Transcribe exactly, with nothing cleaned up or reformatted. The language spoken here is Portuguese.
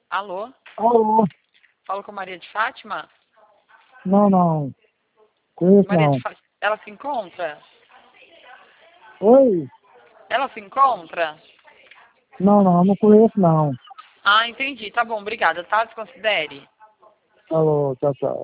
Alô? Alô? Falo com Maria de Fátima? Não, não. Conheço Maria de não. Fátima, ela se encontra? Oi? Ela se encontra? Não, não, não conheço não. Ah, entendi. Tá bom, obrigada. Tá? Desconsidere. Alô, tchau, tchau.